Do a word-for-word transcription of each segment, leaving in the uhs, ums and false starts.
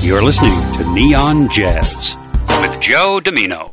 You're listening to Neon Jazz with Joe Domino.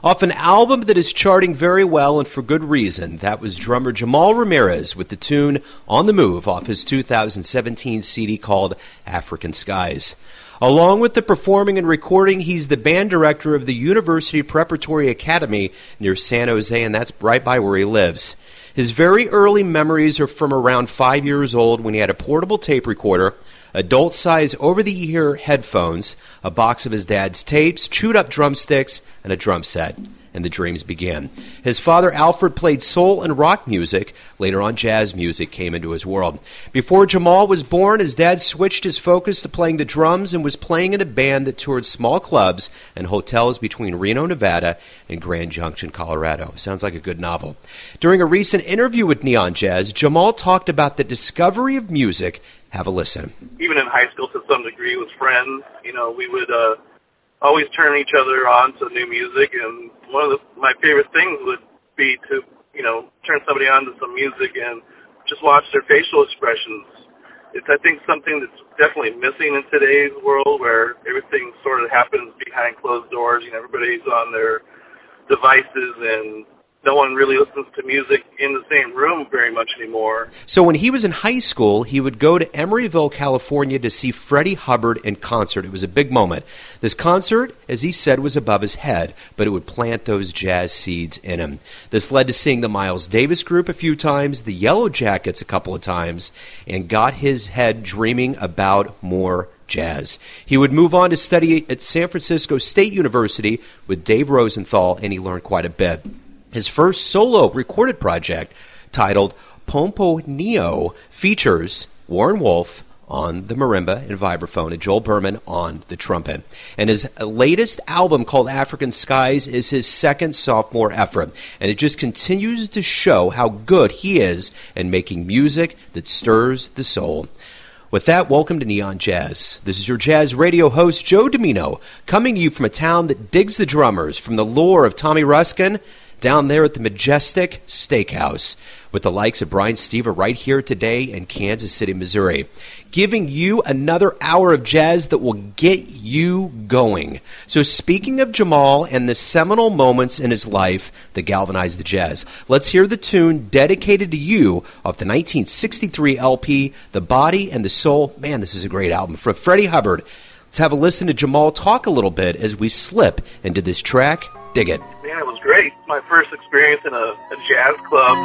Off an album that is charting very well and for good reason, that was drummer Jamal Ramirez with the tune On the Move off his two thousand seventeen C D called African Skies. Along with the performing and recording, he's the band director of the University Preparatory Academy near San Jose, and that's right by where he lives. His very early memories are from around five years old when he had a portable tape recorder, adult-size over-the-ear headphones, a box of his dad's tapes, chewed-up drumsticks, and a drum set. And the dreams began. His father, Alfred, played soul and rock music. Later on, jazz music came into his world. Before Jamal was born, his dad switched his focus to playing the drums and was playing in a band that toured small clubs and hotels between Reno, Nevada, and Grand Junction, Colorado. Sounds like a good novel. During a recent interview with Neon Jazz, Jamal talked about the discovery of music. Have a listen. Even in high school, to some degree, with friends, you know, we would uh, always turn each other on to new music, and one of the, my favorite things would be to, you know, turn somebody on to some music and just watch their facial expressions. It's, I think, something that's definitely missing in today's world, where everything sort of happens behind closed doors. You know, everybody's on their devices, and no one really listens to music in the same room very much anymore. So when he was in high school, he would go to Emeryville, California to see Freddie Hubbard in concert. It was a big moment. This concert, as he said, was above his head, but it would plant those jazz seeds in him. This led to seeing the Miles Davis Group a few times, the Yellow Jackets a couple of times, and got his head dreaming about more jazz. He would move on to study at San Francisco State University with Dave Rosenthal, and he learned quite a bit. His first solo recorded project, titled Pompo Neo, features Warren Wolf on the marimba and vibraphone and Joel Berman on the trumpet. And his latest album, called African Skies, is his second sophomore effort. And it just continues to show how good he is in making music that stirs the soul. With that, welcome to Neon Jazz. This is your jazz radio host, Joe Domino, coming to you from a town that digs the drummers, from the lore of Tommy Ruskin down there at the Majestic Steakhouse, with the likes of Brian Stever right here today in Kansas City, Missouri, giving you another hour of jazz that will get you going. So speaking of Jamal and the seminal moments in his life that galvanized the jazz, let's hear the tune dedicated to you off the nineteen sixty-three L P, The Body and the Soul. Man, this is a great album. From Freddie Hubbard, let's have a listen to Jamal talk a little bit as we slip into this track. Dig it. Man, it was great. My first experience in a, a jazz club.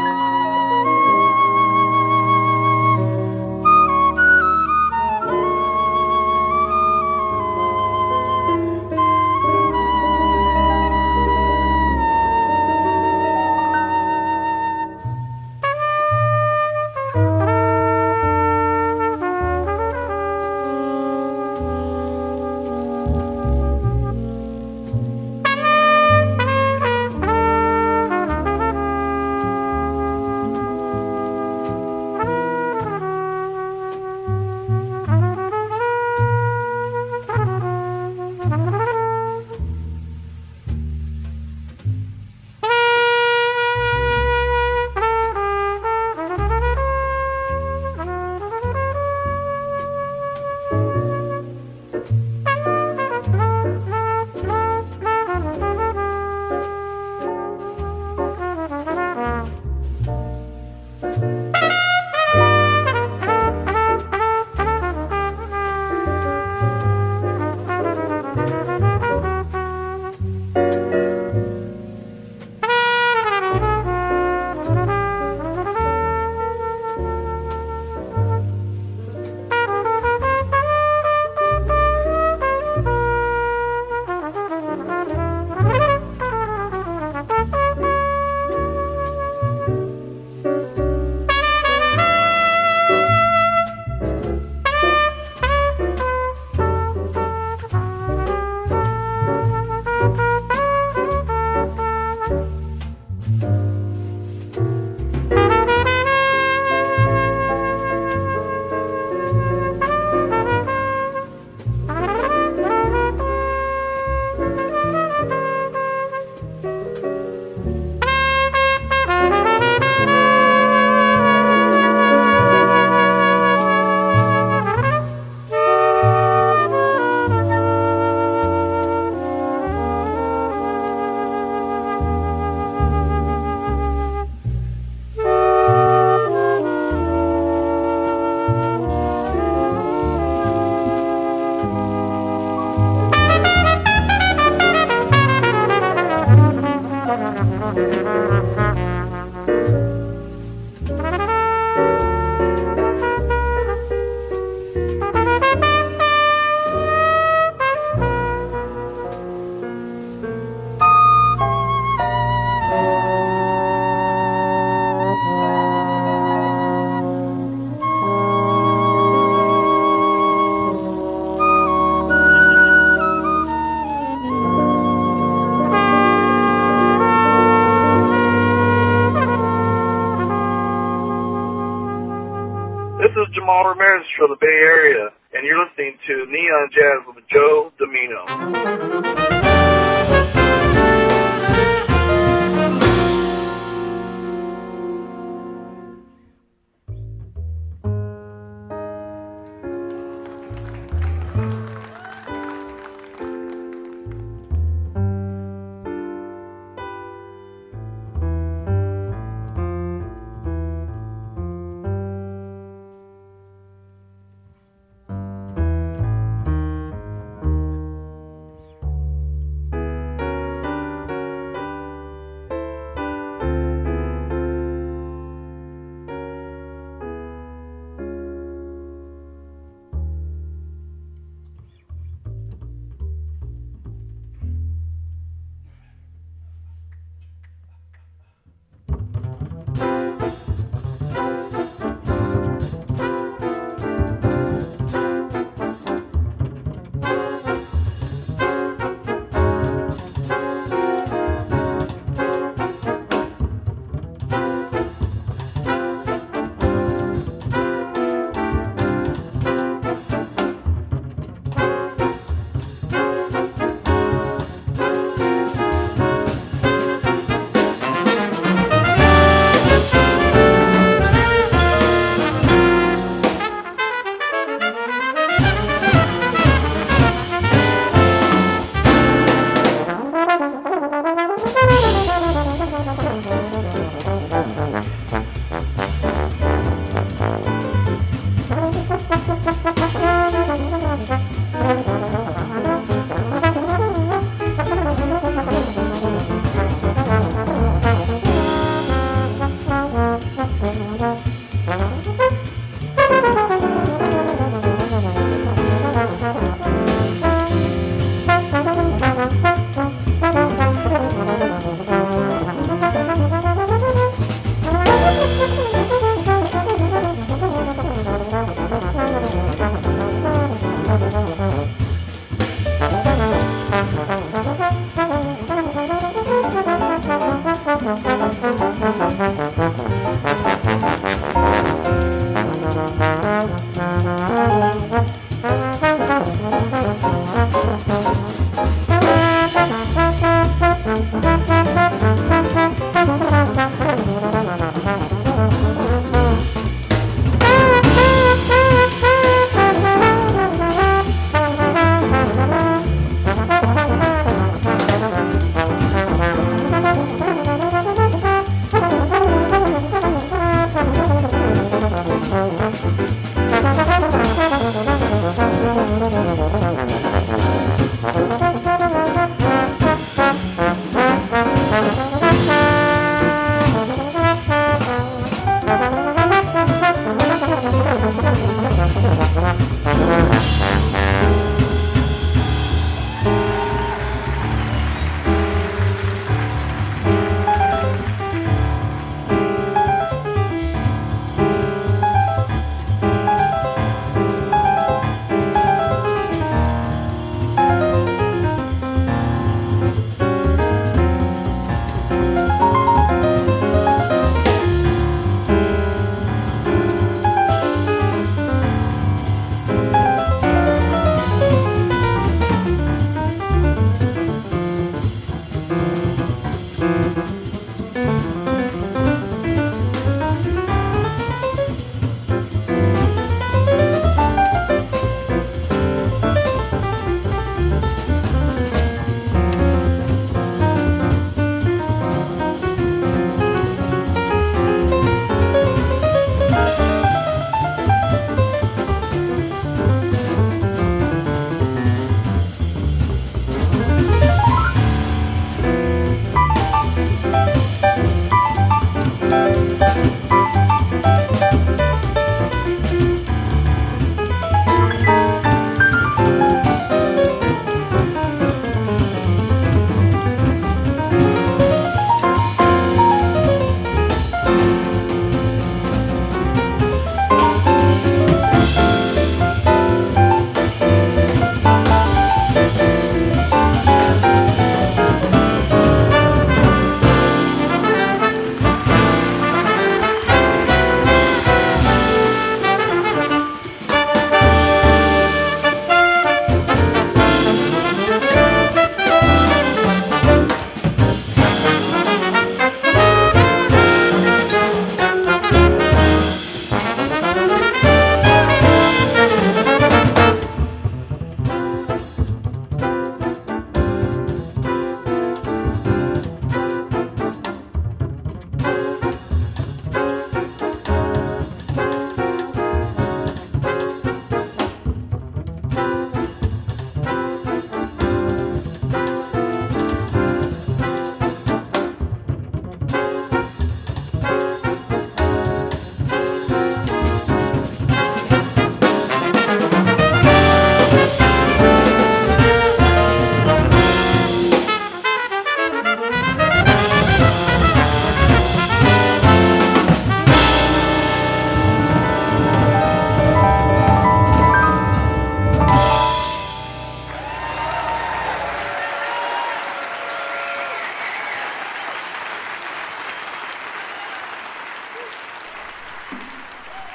is Jamal Ramirez from the Bay Area, and you're listening to Neon Jazz with Joe Domino.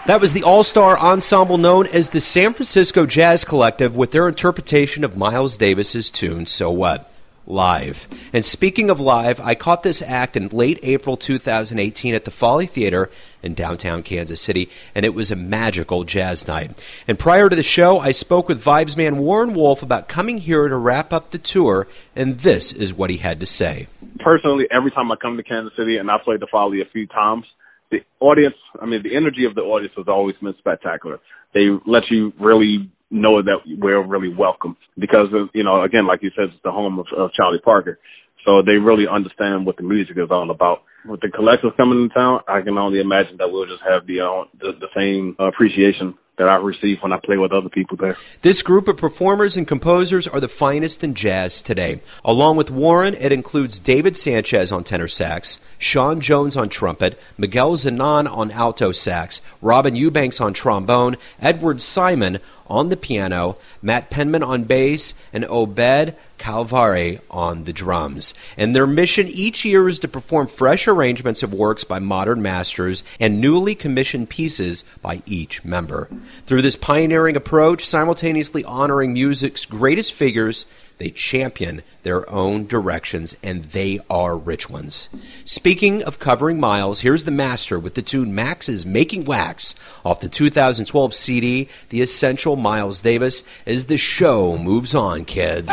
That was the all-star ensemble known as the San Francisco Jazz Collective with their interpretation of Miles Davis's tune, So What? Live. And speaking of live, I caught this act in late April two thousand eighteen at the Folly Theater in downtown Kansas City, and it was a magical jazz night. And prior to the show, I spoke with Vibes man Warren Wolf about coming here to wrap up the tour, and this is what he had to say. Personally, every time I come to Kansas City, and I played the Folly a few times, the audience, I mean, the energy of the audience has always been spectacular. They let you really know that we're really welcome because, of, you know, again, like you said, it's the home of, of Charlie Parker. So they really understand what the music is all about. With the collective coming in town, I can only imagine that we'll just have the, uh, the, the same appreciation that I receive when I play with other people there. This group of performers and composers are the finest in jazz today. Along with Warren, it includes David Sanchez on tenor sax, Sean Jones on trumpet, Miguel Zanon on alto sax, Robin Eubanks on trombone, Edward Simon on the piano, Matt Penman on bass, and Obed Calvare on the drums. And their mission each year is to perform fresh arrangements of works by modern masters and newly commissioned pieces by each member. Through this pioneering approach, simultaneously honoring music's greatest figures, they champion their own directions, and they are rich ones. Speaking of covering Miles, here's the master with the tune Max's Making Wax off the two thousand twelve C D, The Essential Miles Davis, as the show moves on, kids.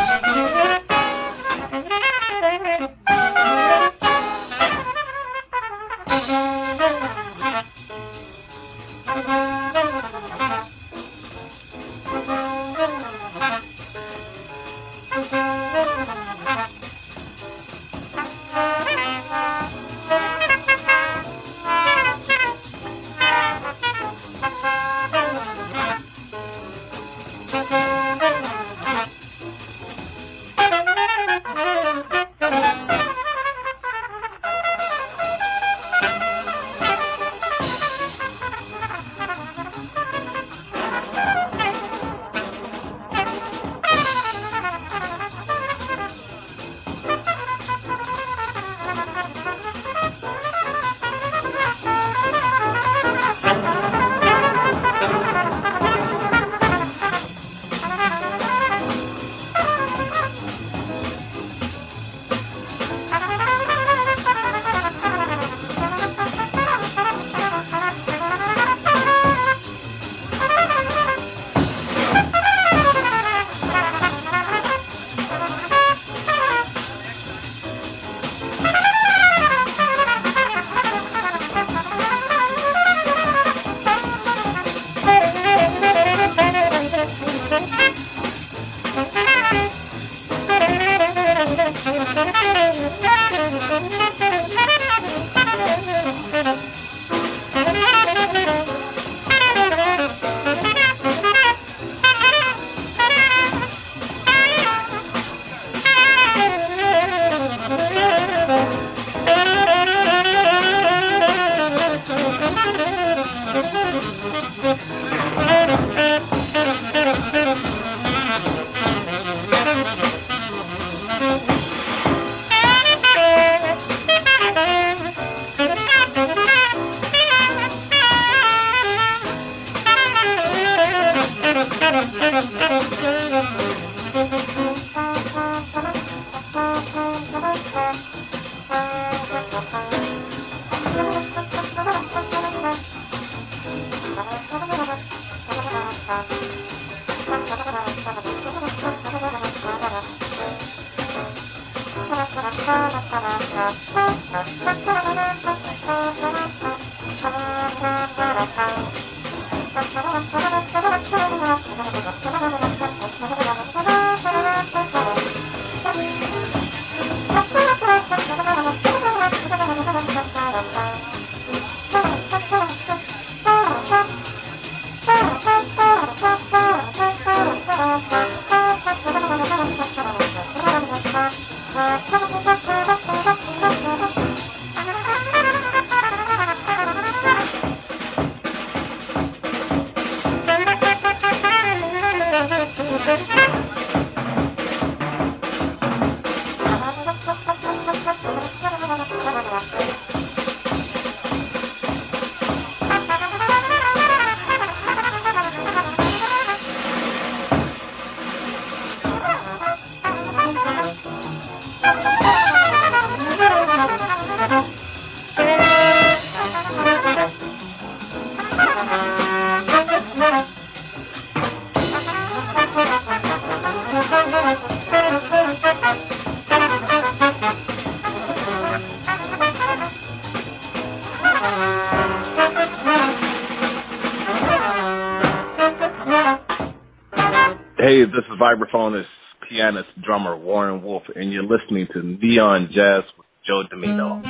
Hey, this is vibraphonist, pianist, drummer Warren Wolf, and you're listening to Neon Jazz with Joe Domino.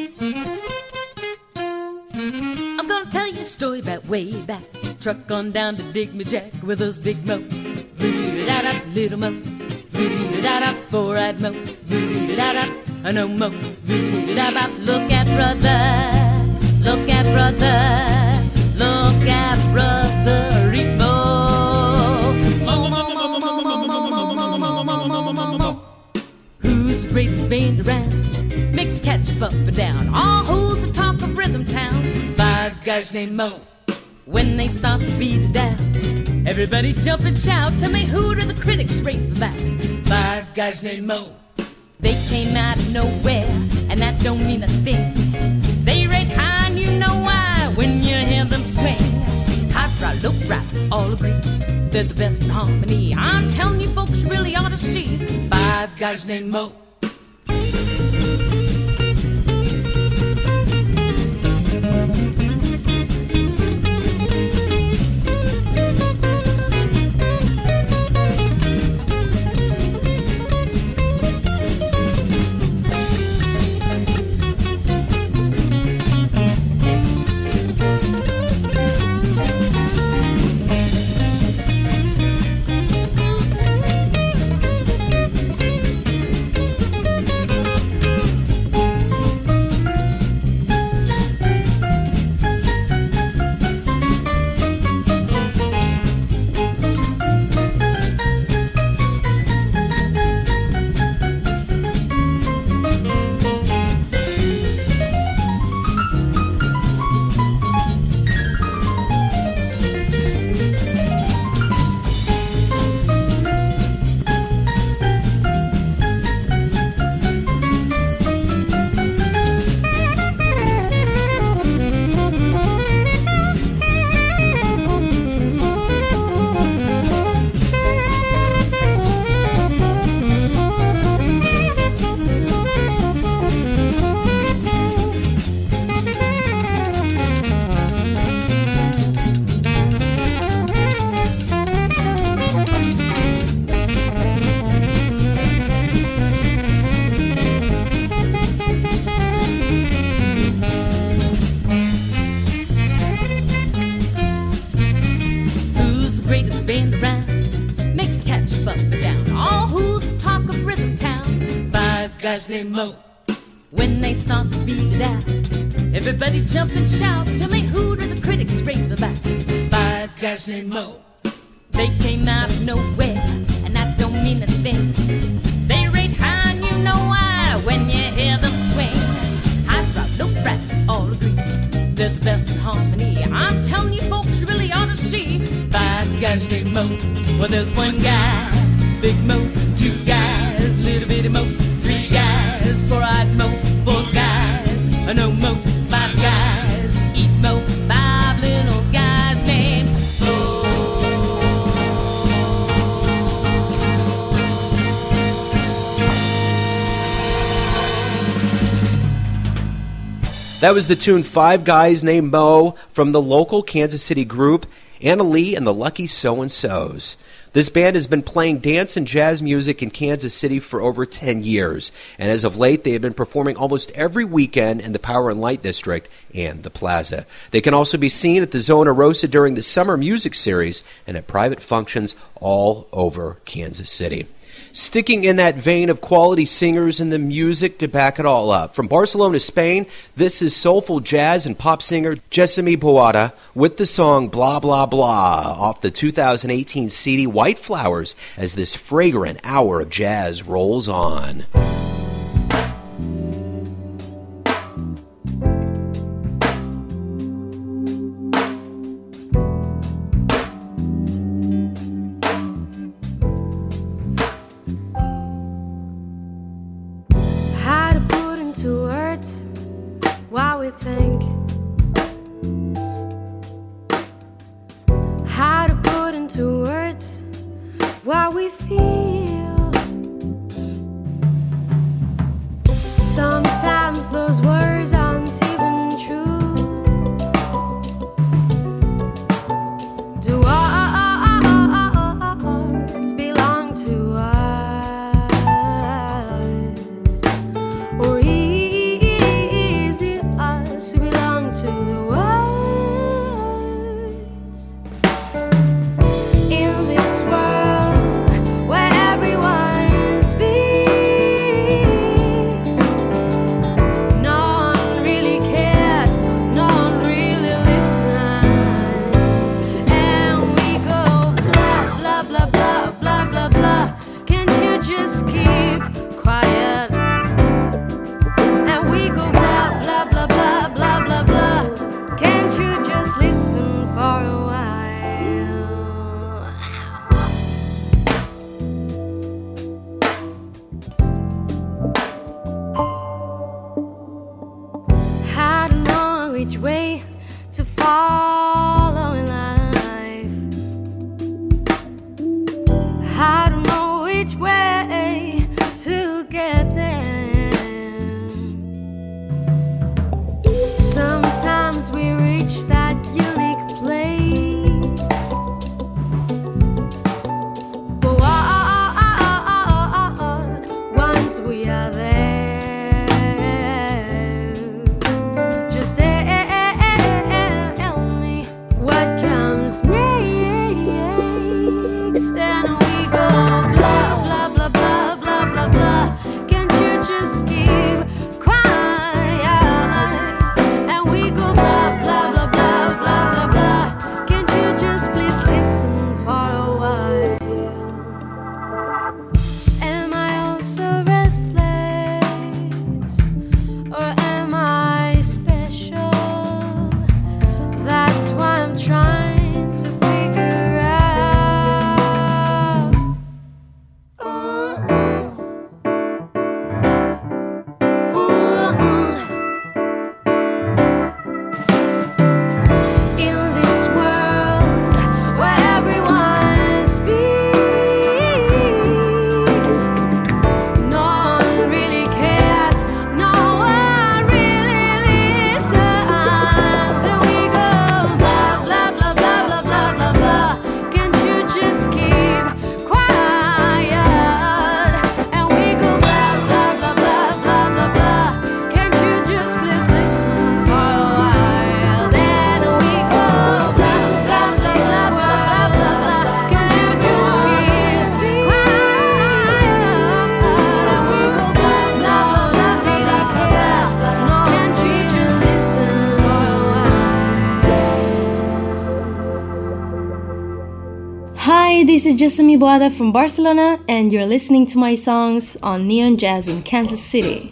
I'm gonna tell you a story about way back. Truck on down to dig me Jack with those big mo. Voodoo-da-da, little mo. Voodoo-da-da, four-eyed mo. Voodoo-da-da, no mo. Voodoo-da-da, look at brother. Look at brother. Look at brother Rebo. Who's the greatest band around? Mix catch up and down. All who's the talk of Rhythm Town. Five guys named Mo. When they start to beat it down, everybody jump and shout. Tell me who do the critics rate for that? Five guys named Mo. They came out of nowhere, and that don't mean a thing. They rate high and you know why when you hear them swing. High rock, low rock, all agree they're the best in harmony. I'm telling you folks, you really ought to see five guys named Mo. When they start to beat it out, everybody jump and shout. Tell me who do the critics rave about? Five guys named Mo. They came out of nowhere, and that don't mean a thing. They rate high and you know why when you hear them swing. High drop, low rap, all agree they're the best in harmony. I'm telling you folks, you really ought to see five guys named Mo. Well, there's one guy, big Mo. Two guys, little bitty Mo. Three guys, four-eyed Mo. Four guys, no Mo. Five guys, eat Mo. Five little guys named Mo. That was the tune Five Guys Named Mo from the local Kansas City group Anna Lee and the Lucky So-and-Sos. This band has been playing dance and jazz music in Kansas City for over ten years, and as of late, they have been performing almost every weekend in the Power and Light District and the Plaza. They can also be seen at the Zona Rosa during the Summer Music Series and at private functions all over Kansas City. Sticking in that vein of quality singers and the music to back it all up. From Barcelona, Spain, this is soulful jazz and pop singer Jessamy Boada with the song Blah Blah Blah off the two thousand eighteen C D White Flowers as this fragrant hour of jazz rolls on. What we think, how to put into words what we feel. Sometimes those words aren't even true. Do words Hi, this is Jasmine Boada from Barcelona, and you're listening to my songs on Neon Jazz in Kansas City.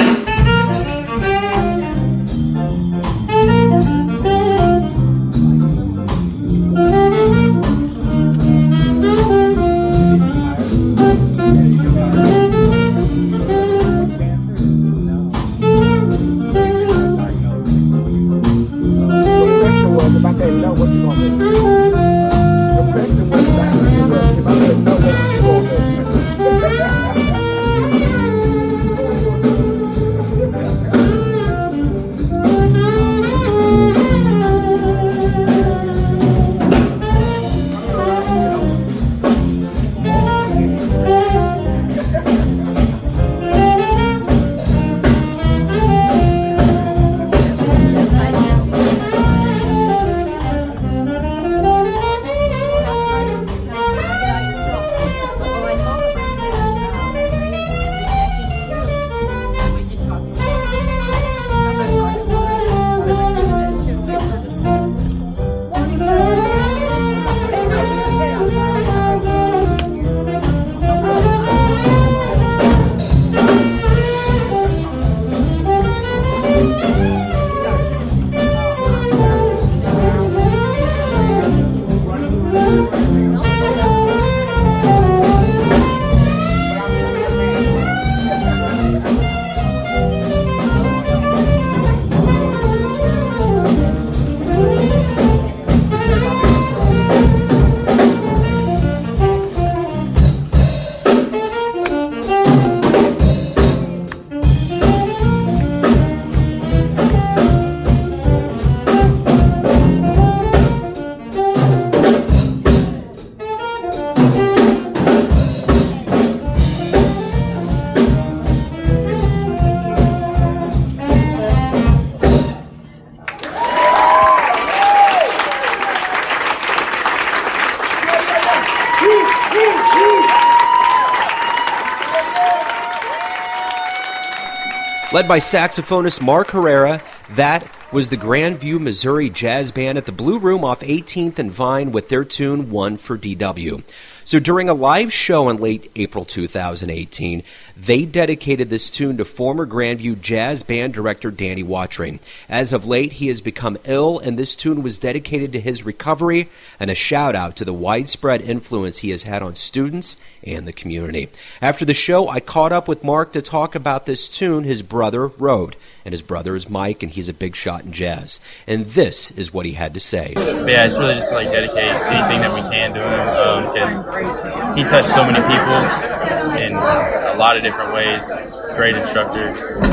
Led by saxophonist Mark Herrera, that was the Grandview, Missouri Jazz Band at the Blue Room off eighteenth and Vine with their tune One for D W. So during a live show in late April two thousand eighteen, they dedicated this tune to former Grandview Jazz Band director Danny Watring. As of late, he has become ill, and this tune was dedicated to his recovery and a shout-out to the widespread influence he has had on students and the community. After the show, I caught up with Mark to talk about this tune his brother wrote. And his brother is Mike, and he's a big shot in jazz. And this is what he had to say. But yeah, it's really just to like dedicate anything that we can to him, because um, he touched so many people in a lot of different ways. Great instructor,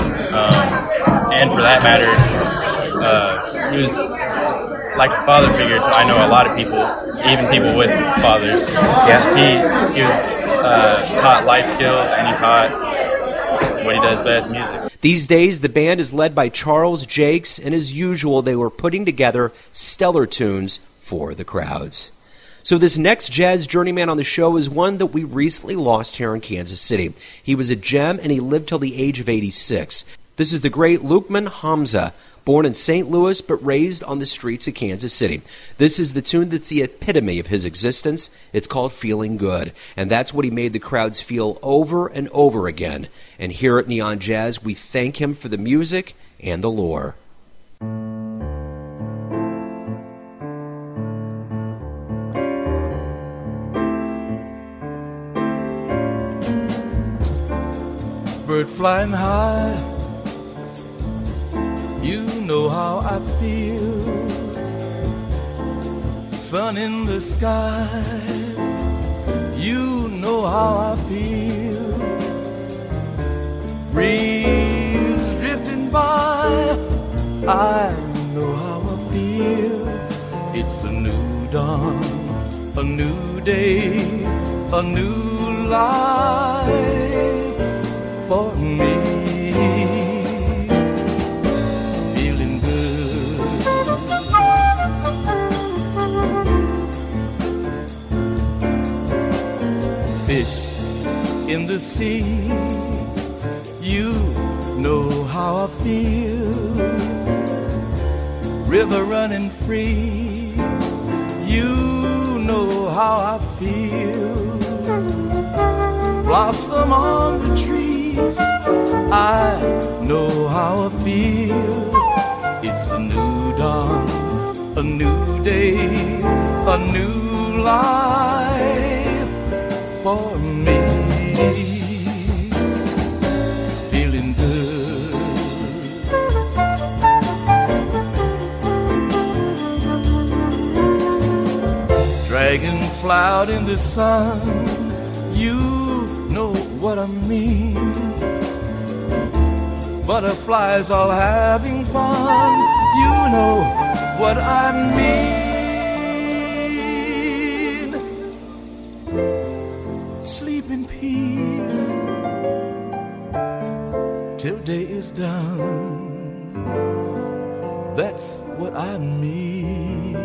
um, and for that matter, uh, he was like a father figure to I know a lot of people, even people with fathers. Yeah, he he was uh, taught life skills, and he taught what he does best, music. These days, the band is led by Charles Jakes, and as usual, they were putting together stellar tunes for the crowds. So this next jazz journeyman on the show is one that we recently lost here in Kansas City. He was a gem, and he lived till the age of eighty-six. This is the great Lukman Hamza, born in Saint Louis but raised on the streets of Kansas City. This is the tune that's the epitome of his existence. It's called Feeling Good, and that's what he made the crowds feel over and over again. And here at Neon Jazz, we thank him for the music and the lore. Bird flying high, you know how I feel. Sun in the sky, you know how I feel. Breeze drifting by, I know how I feel. It's a new dawn, a new day, a new life for me. Feeling good. Fish in the sea, you know how I feel. River running free, you know how I feel. Blossom on the trees, I know how I feel. It's a new dawn, a new day, a new life for me. Feeling good. Dragonfly out in the sun, you know what I mean. Butterflies all having fun, you know what I mean. Sleep in peace till day is done. That's what I mean.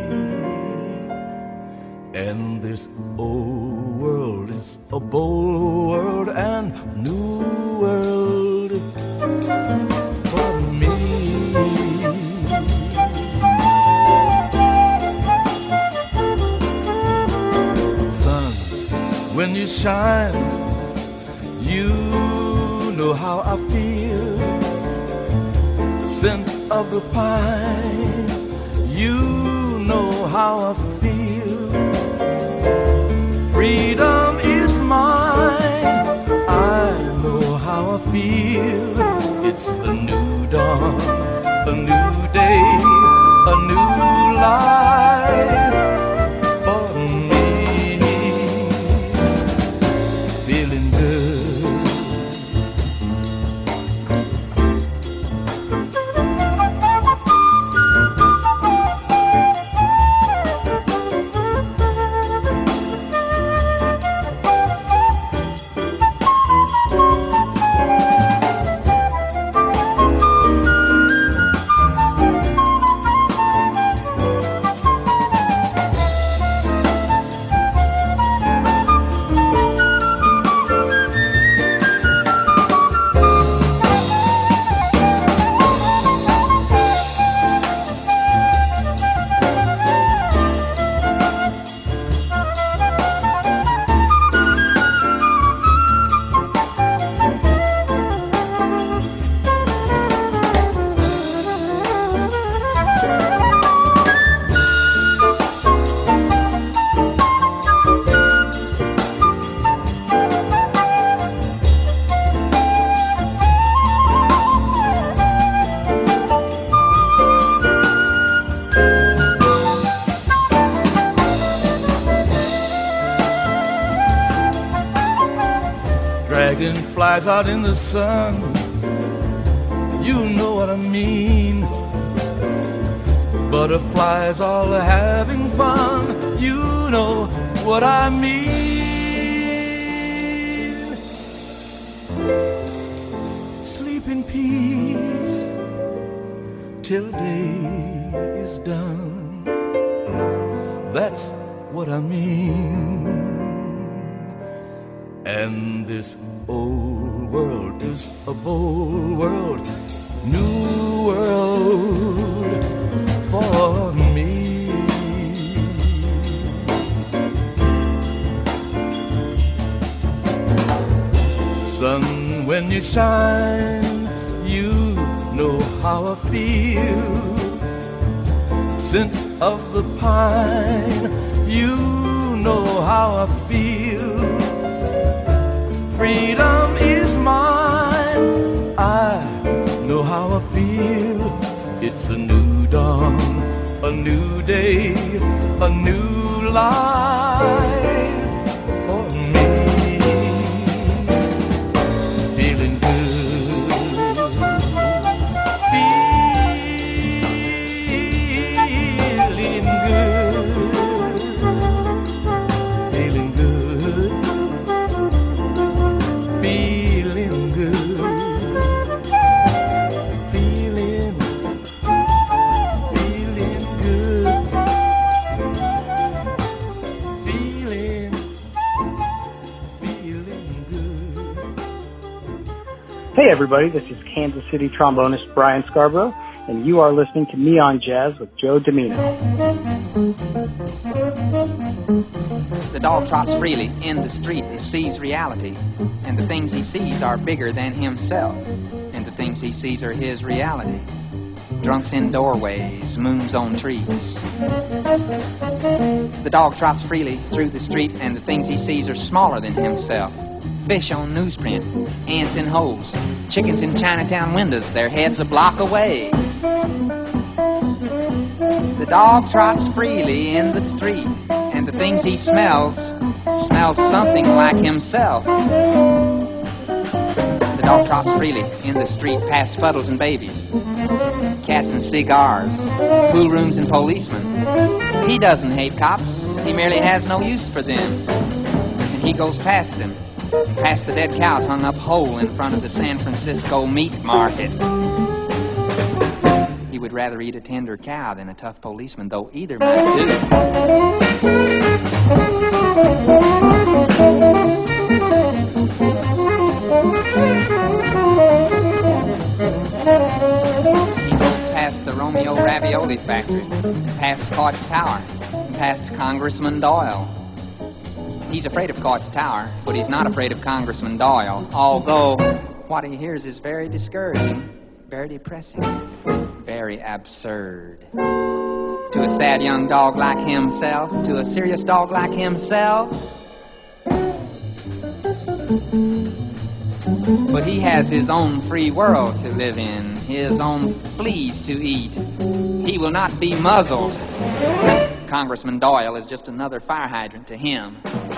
And this old world is a bold world and new world for me. Sun, when you shine, you know how I feel. Scent of the pine, you know how I feel. Freedom is mine, I know how I feel. It's a new dawn, a new day, a new life for me. Feeling good. Dragonflies out in the sun, you know what I mean. Butterflies all having fun, you know what I mean. Sleep in peace till day is done. That's what I mean. And this old world is a bold world, new world for me. Sun, when you shine, you know how I feel. Scent of the pine, you know how I feel. Freedom is mine, I know how I feel. It's a new dawn, a new day, a new life for me. Feeling good, feeling good, feeling good. Feeling good, feeling, feeling good, feeling, feeling good. Hey everybody, this is Kansas City trombonist Brian Scarborough, and you are listening to Neon Jazz with Joe Domino. The dog trots freely in the street and sees reality, and the things he sees are bigger than himself, and the things he sees are his reality. Drunks in doorways, moons on trees. The dog trots freely through the street, and the things he sees are smaller than himself. Fish on newsprint, ants in holes, chickens in Chinatown windows, their heads a block away. The dog trots freely in the street, and the things he smells, smells something like himself. The dog trots freely in the street past puddles and babies, cats and cigars, pool rooms and policemen. He doesn't hate cops, he merely has no use for them. And he goes past them, past the dead cows hung up whole in front of the San Francisco meat market. He would rather eat a tender cow than a tough policeman, though either might do. He goes past the Romeo Ravioli factory, and past Court's Tower, and past Congressman Doyle. He's afraid of Court's Tower, but he's not afraid of Congressman Doyle, although what he hears is very discouraging, very depressing, very absurd. To a sad young dog like himself, to a serious dog like himself. But he has his own free world to live in, his own fleas to eat. He will not be muzzled. Congressman Doyle is just another fire hydrant to him.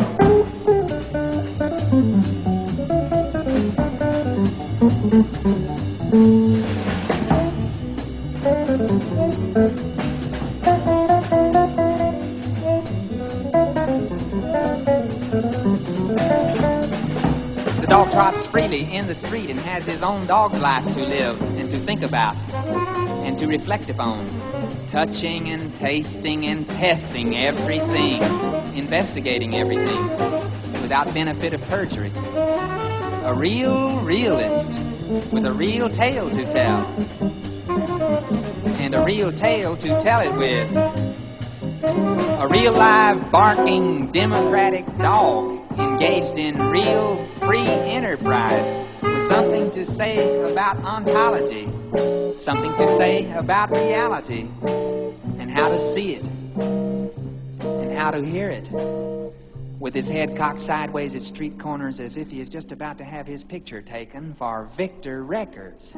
The dog trots freely in the street and has his own dog's life to live and to think about and to reflect upon. Touching and tasting and testing everything, investigating everything, without benefit of perjury. A real realist with a real tale to tell, and a real tale to tell it with. A real live, barking, democratic dog engaged in real free enterprise, with something to say about ontology, something to say about reality, and how to see it, and how to hear it, with his head cocked sideways at street corners as if he is just about to have his picture taken for Victor Records.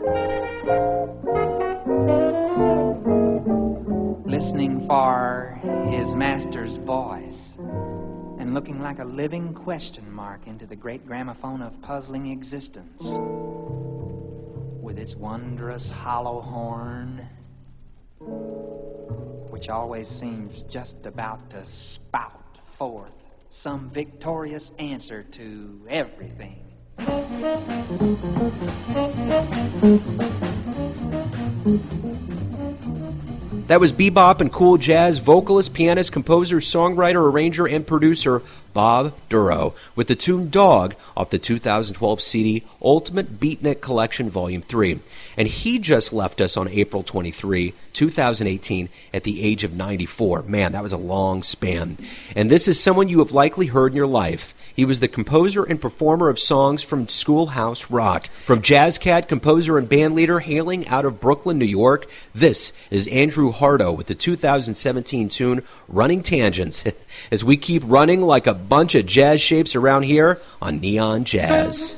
Listening for his master's voice, and looking like a living question mark into the great gramophone of puzzling existence, with its wondrous hollow horn, which always seems just about to spout forth some victorious answer to everything. That was bebop and cool jazz vocalist, pianist, composer, songwriter, arranger, and producer Bob Dorough with the tune Dog off the two thousand twelve C D Ultimate Beatnik Collection Volume three. And he just left us on April twenty-third, two thousand eighteen at the age of ninety-four. Man, that was a long span. And this is someone you have likely heard in your life. He was the composer and performer of songs from Schoolhouse Rock. From jazz cat, composer, and bandleader hailing out of Brooklyn, New York, this is Andrew Hardo with the two thousand seventeen tune Running Tangents, as we keep running like a bunch of jazz shapes around here on Neon Jazz.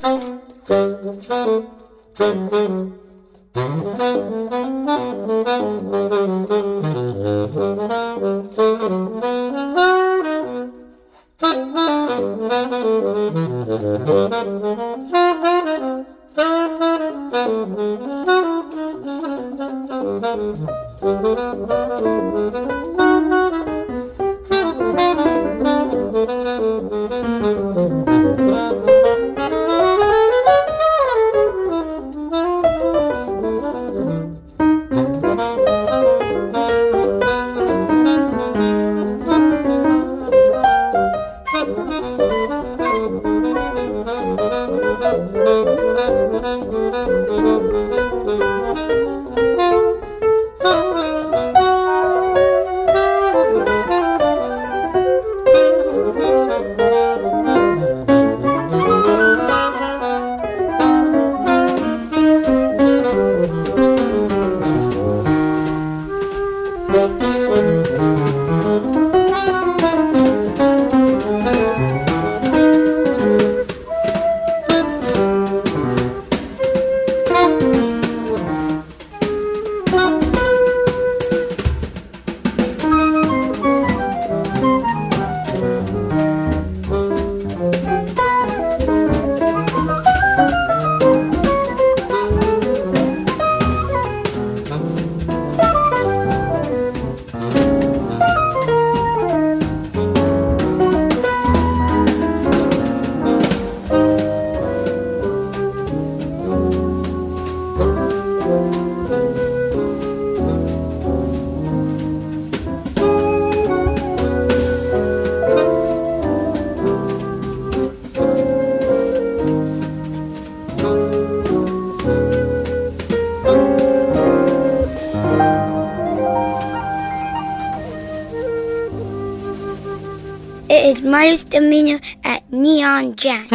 It is Marius Domino at Neon Jazz.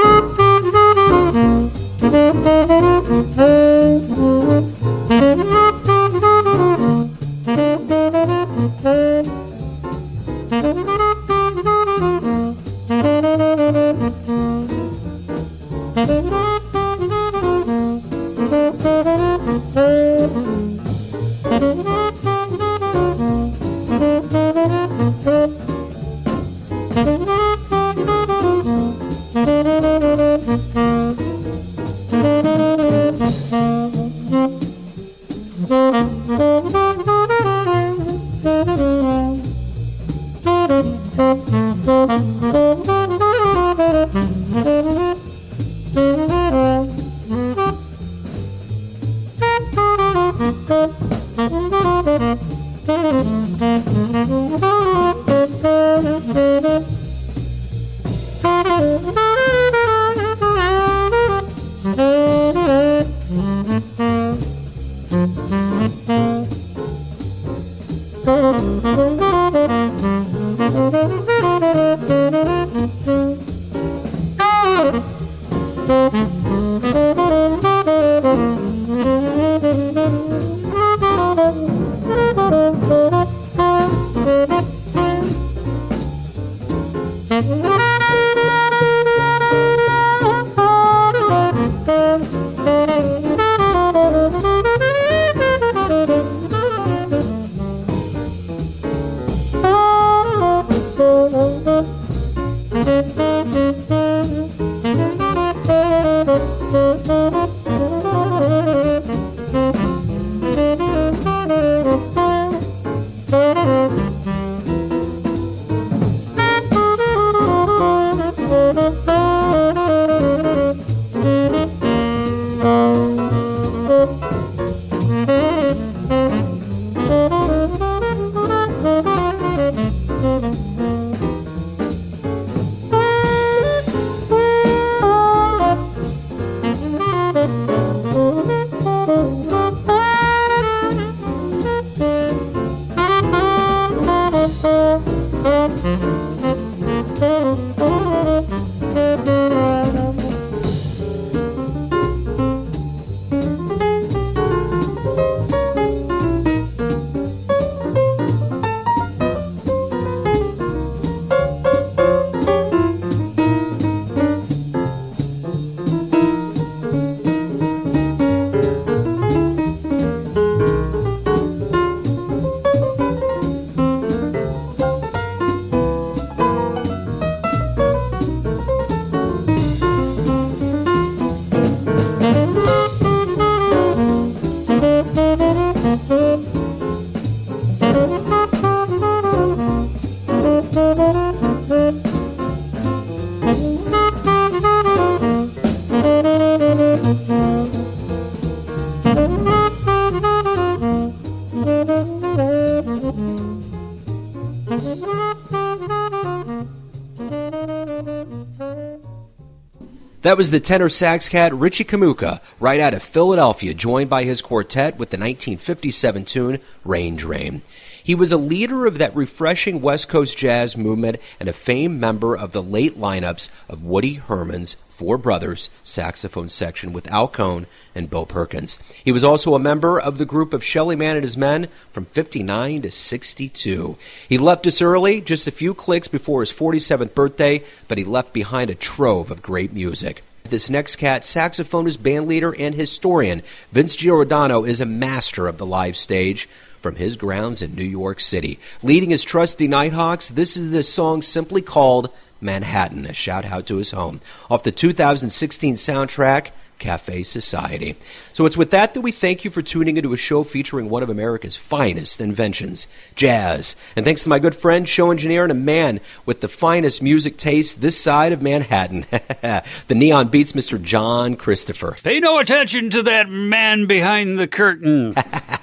That was the tenor sax cat Richie Kamuka, right out of Philadelphia, joined by his quartet with the nineteen fifty-seven tune Range Rain. He was a leader of that refreshing West Coast jazz movement and a famed member of the late lineups of Woody Herman's Four Brothers saxophone section with Al Cohn and Bill Perkins. He was also a member of the group of Shelly Manne and his men from fifty-nine to sixty-two. He left us early, just a few clicks before his forty-seventh birthday, but he left behind a trove of great music. This next cat, saxophonist, bandleader, and historian, Vince Giordano, is a master of the live stage from his grounds in New York City. Leading his trusty Nighthawks, this is the song simply called Manhattan, a shout-out to his home, off the two thousand sixteen soundtrack, Cafe Society. So it's with that that we thank you for tuning into a show featuring one of America's finest inventions, jazz. And thanks to my good friend, show engineer, and a man with the finest music taste this side of Manhattan, the Neon Beats, Mister John Christopher. Pay no attention to that man behind the curtain.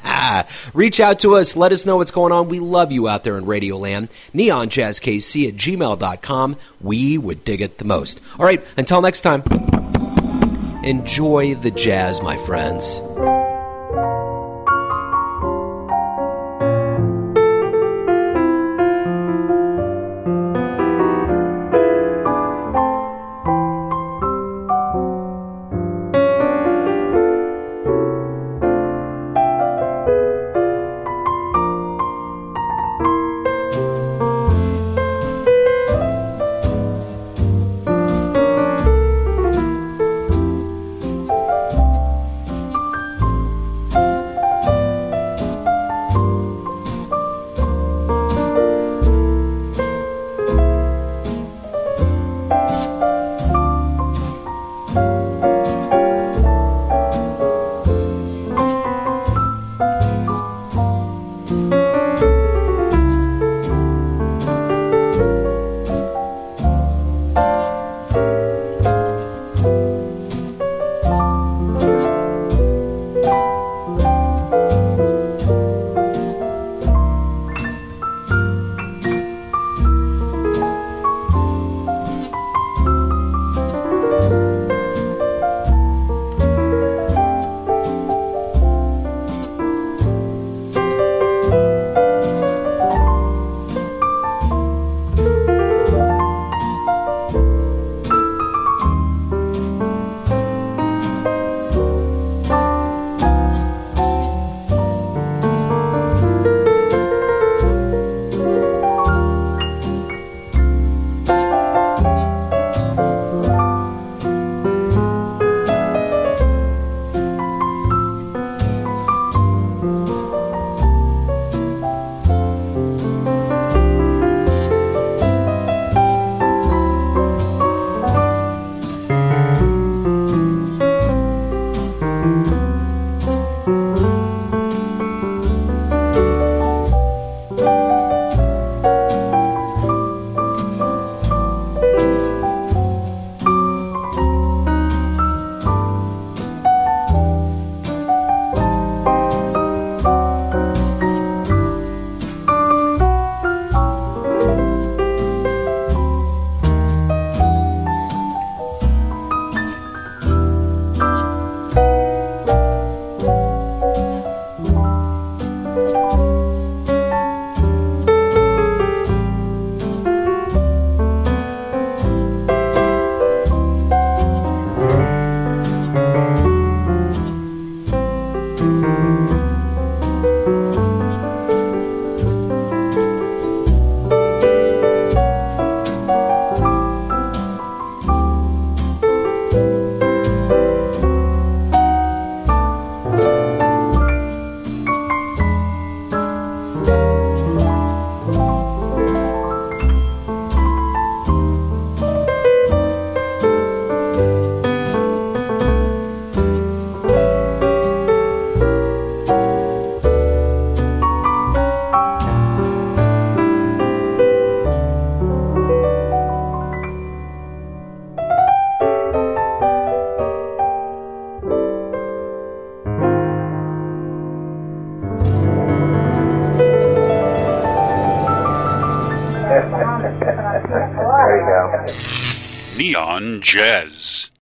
Reach out to us. Let us know what's going on. We love you out there in Radio Land. neon jazz k c at gmail dot com. We would dig it the most. All right, until next time. Enjoy the jazz, my friends. Neon Jazz.